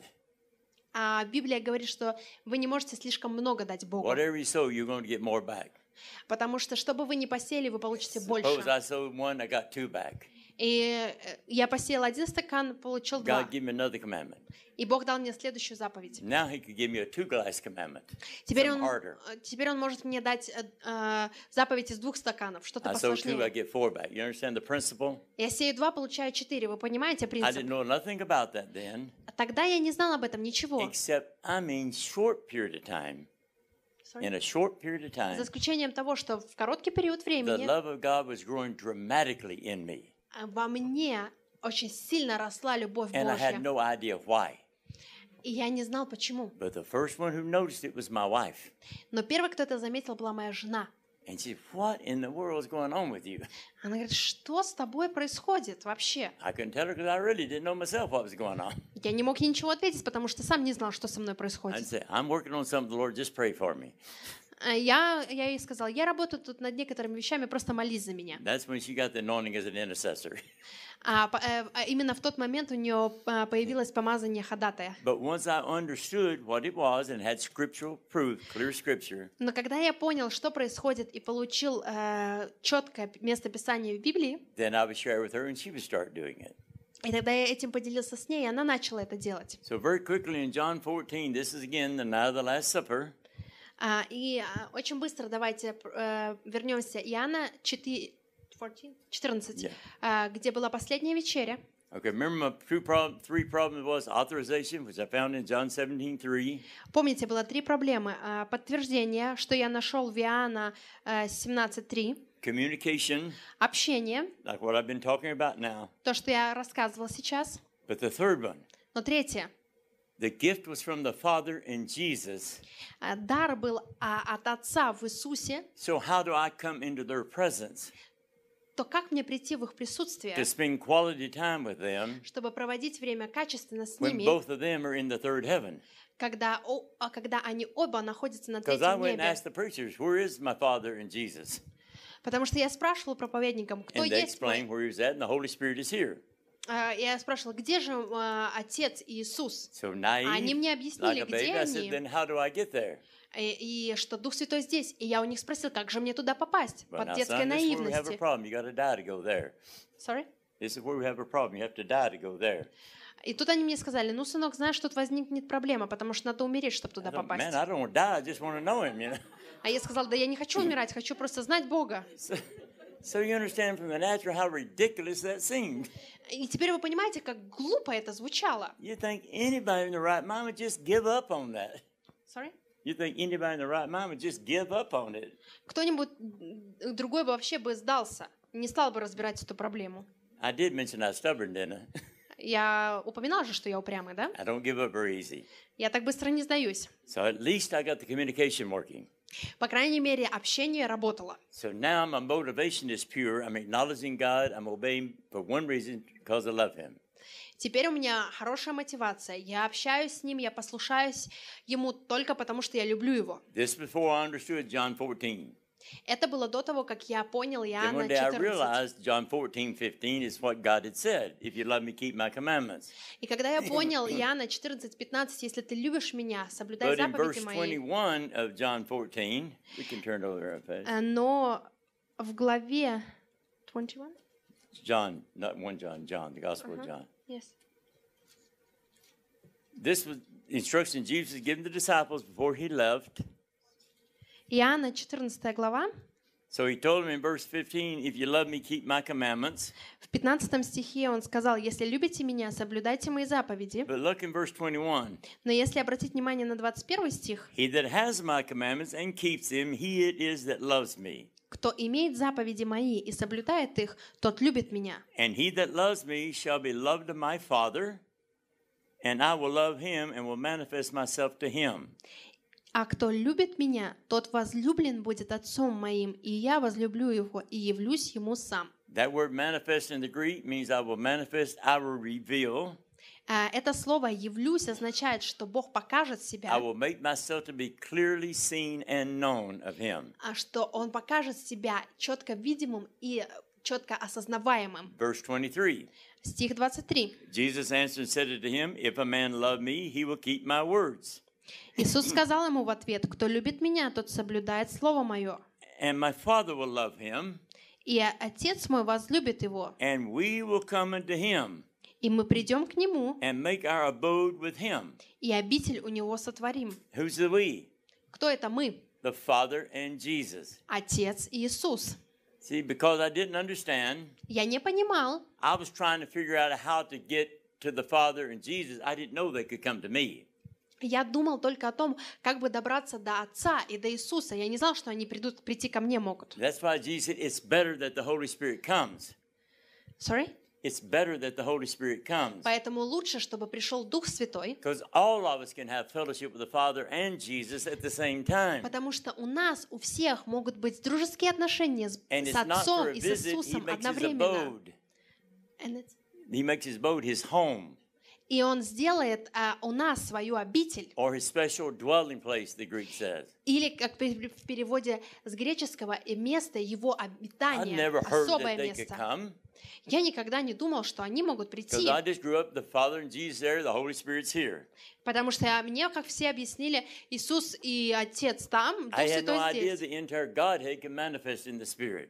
а Библия говорит, что вы не можете слишком много дать Богу, Whatever you sow, you're going to get more back. потому что, что бы вы ни посеяли, вы получите Suppose больше. I sowed one, I got two back. И э, я посеял один стакан, получил два. God give me another commandment. И Бог дал мне следующую заповедь. Now He could give me a two-glass commandment. Теперь Some он, harder. э, теперь он может мне дать э, э, заповедь из двух стаканов, что-то I sow two, I посложнее. get four back. You understand the principle? Я сею два, получаю четыре. Вы понимаете I принцип? didn't know nothing about that then, Тогда я не знала об этом ничего. except I mean short period of time. Sorry. In a short period of time, За исключением того, что в короткий период the времени love of God was growing dramatically in me, во мне очень сильно росла любовь and I had Божья. no idea why. И я не знал, почему. But the first one who noticed it was my wife. Но первый, кто это заметил, была моя жена. And she said, what in the world is going on with you? Она говорит, что с тобой происходит вообще? I couldn't tell her because I really didn't know myself what was going on. Я не мог ей ничего ответить, потому что сам не знал, что со мной I'd происходит. say, I'm working on something, the Lord, just pray for me. А Я, я ей сказала, я работаю тут над некоторыми вещами, просто молись за меня. That's when she got the anointing as an intercessor. А, по- э, а именно в тот момент у нее а, появилось помазание ходатая. But once I understood what it was and had scriptural proof, clear scripture, Но когда я понял, что происходит, и получил э, четкое местописание в Библии, then I would share with her and she would start doing it. и тогда я этим поделился с ней, и она начала это делать. So very quickly in John fourteen, this is again the night of the Last Supper. А, и а, очень быстро давайте э, вернемся. Иоанна четыре, четырнадцать, Yeah. а, где была последняя вечеря. Okay, remember my two prob- three problems was authorization, which I found in John seventeen three. Помните, было три проблемы. А, подтверждение, что я нашел в Иоанна э, семнадцать три. Communication, Общение, like what I've been talking about now. то, что я рассказывала сейчас. But the third one, Но третье. the gift was from the Father in Jesus. а, Дар был а, от Отца в Иисусе. So how do I come into their presence То как мне прийти в их присутствие, to spend quality time with them чтобы проводить время качественно с when ними, both of them are in the third heaven? когда, о- а когда они оба находятся на Because I третьем went and небе? asked the preachers, where is my Father in Jesus? Потому что я спрашивала проповедникам, кто And they есть мой. explained where he was at, and the Holy Spirit is here. А, Я спрашивала, где же а, Отец Иисус? So Они naive, мне like объяснили, a где baby, I said, они, then how do I get there? и, и что Дух Святой здесь. И я у них спросила, как же мне туда попасть? But Под now, детской son, this is where we have a наивности. problem. You got to die to go there. Sorry? This is where we have a problem. You have to die to go there. И тут они мне сказали, ну, сынок, знаешь, тут возникнет проблема, потому что надо умереть, чтобы I туда thought, попасть. man, I don't want to die. I just want to know him, you know. А я сказала, да я не хочу умирать, хочу просто знать Бога. So, so you understand from the natural how ridiculous that seemed. И теперь вы понимаете, как глупо это звучало. You think anybody in the right mind would just give up on that? Sorry? You think anybody in the right mind would just give up on it? Кто-нибудь м, другой бы вообще бы сдался, не стал бы разбирать эту проблему. I did mention I was stubborn, didn't I? Я упоминала же, что я упрямый, да? I don't give up very easy. Я так быстро не сдаюсь. So at least I got the communication working. По крайней мере, общение работало. So now my motivation is pure. I'm acknowledging God. I'm obeying for one reason, because I love Him. Теперь у меня хорошая мотивация. Я общаюсь с Ним, я послушаюсь Ему только потому, что я люблю Его. This before I understood John fourteen. Это было до того, как я понял Then Иоанна one day I четырнадцать. realized John fourteen fifteen is what God had said. If you love me, keep my commandments. И когда я понял Иоанна четырнадцать пятнадцать, если ты любишь меня, соблюдай But in заповеди verse мои. twenty-one of John fourteen, we can turn over our page. Э, Но в главе двадцать один? John, not one John, John, the Gospel of Uh-huh. John. Yes. This was instruction Jesus had given the disciples before he left. Иоанна четырнадцатая глава. So he told them in verse fifteen, if you love me, keep my commandments. В пятнадцатом стихе он сказал: «Если любите меня, соблюдайте мои заповеди». But look in verse twenty-one. Но если обратить внимание на двадцать первый стих, He that has my commandments and keeps them, he it is that loves me. «Кто имеет заповеди мои и соблюдает их, тот любит меня. And he that loves me shall be loved of my Father, and I will love him and will manifest myself to him. А кто любит меня, тот возлюблен будет Отцом моим, и я возлюблю его и явлюсь ему сам». That word manifest in the Greek means I will manifest, I will reveal, А, Это слово «явлюсь» означает, что Бог покажет I себя, will make myself to be clearly seen and known of him. а что Он покажет себя четко видимым и четко осознаваемым. Verse twenty-three. Стих двадцать три. Jesus answered and said unto him, if a man love me, he will keep my words. Иисус сказал ему в ответ: «Кто любит меня, тот соблюдает слово мое. And my Father will love him, И Отец мой возлюбит его, and we will come unto him и мы придем к нему, and make our abode with him. и обитель у него сотворим». Who's the we? Кто это мы? The Father and Jesus. Отец и Иисус. See, because I didn't understand, Я не понимал. I was trying to figure out how to get to the Father and Jesus. I didn't know they could come to me. Я думал только о том, как бы добраться до Отца и до Иисуса. Я не знал, что они придут, прийти ко мне могут. That's why Jesus said it's better that the Holy Spirit comes. Sorry? It's better that the Holy Spirit comes. Поэтому лучше, чтобы пришел Дух Святой, Because all of us can have fellowship with the Father and Jesus at the same time. потому что у нас, у всех могут быть дружеские отношения с, And с it's not Отцом for a и с visit, he Иисусом makes his одновременно. abode. And it's- He makes his abode his home, И Он сделает а, у нас свою обитель. or his special dwelling place, the Greek says. Или, как пе- в переводе с греческого, и место Его I обитания, never heard особое that they could место. come. Я никогда не думал, что они могут Because прийти, I just grew up, the Father and Jesus there, the Holy Spirit's here. потому что мне, как все объяснили, Иисус и Отец там, Дух I had no Святой idea здесь. the entire Godhead can manifest in the Spirit.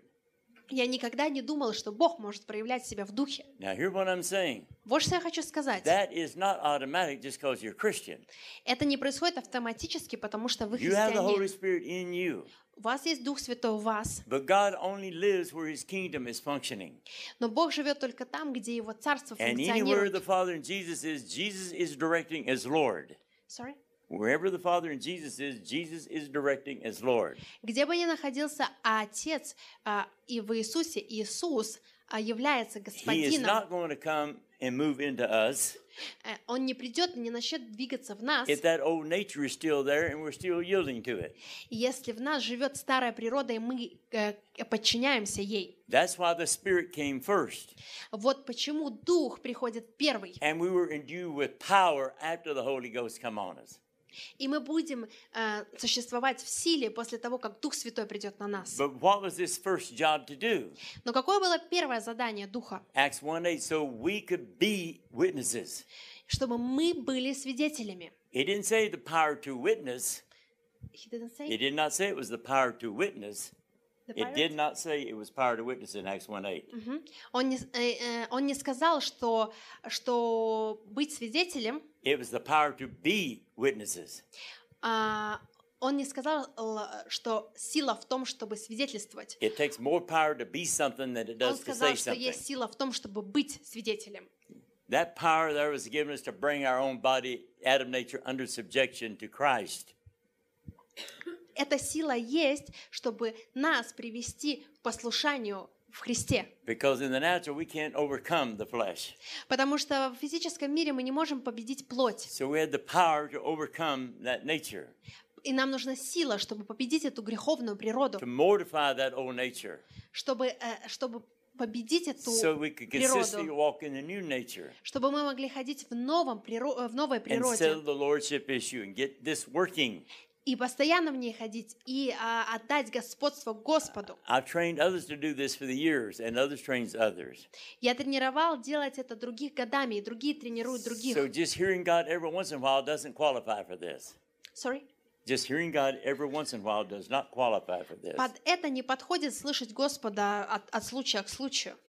Я никогда не думал, что Бог может проявлять себя в Духе. Now, hear what I'm saying. Вот что я хочу сказать. That is not automatic just because you're Christian. Это не происходит автоматически, потому что вы You have the Holy христианин. Spirit in you. У вас есть Дух Святой в вас, But God only lives where His kingdom is functioning. но Бог живет только там, где Его Царство And anywhere the функционирует. Father and Jesus is, Jesus is directing as Lord. Sorry? Wherever the Father and Jesus is, Jesus is directing as Lord. Где бы ни находился Отец а, и в Иисусе Иисус а, является He is Господином, not going to come and move into us э, Он не придет, не начнет двигаться в нас, if that old nature is still there and we're still yielding to it. если в нас живет старая природа, и мы э, подчиняемся ей. That's why the Spirit came first. Вот почему Дух приходит первый. And we were endued with power after the Holy Ghost come on us. И мы будем э, существовать в силе после того, как Дух Святой придет на нас. But what was this first job to do? Но какое было первое задание Духа? Acts one eight, so we could be witnesses. Чтобы мы были свидетелями. It didn't say the power to witness. He didn't say It did not say it was the power to witness. the It pirate? did not say it was power to witness in Acts one eight. Мгм. Он не, э, э, он не сказал, что, что быть свидетелем, It was the power to be witnesses. а, он не сказал, л- что сила в том, чтобы свидетельствовать. It takes more power to be something than it Он does to сказал, say что something. есть сила в том, чтобы быть свидетелем. That power there was given us to bring our own body, Adam nature, under subjection to Christ. Эта сила есть, чтобы нас привести к послушанию в Христе. Because in the natural, we can't overcome the flesh. Потому что в физическом мире мы не можем победить плоть. So we had the power to overcome that nature, И нам нужна сила, чтобы победить эту греховную природу, to mortify that old nature, чтобы, э, чтобы победить эту so we could consistently природу, walk in the new nature чтобы мы могли ходить в, новом, приро- э, в новой and природе settle the lordship issue and get this working. и постоянно в ней ходить, и а, отдать господство Господу. I've trained others to do this for the years, and others trains others. Я тренировал делать это других годами, и другие тренируют других. So just hearing God every once in a while doesn't qualify for this. Sorry? Just hearing God every once in a while does not qualify for this. Под это не подходит слышать Господа от, от случая к случаю.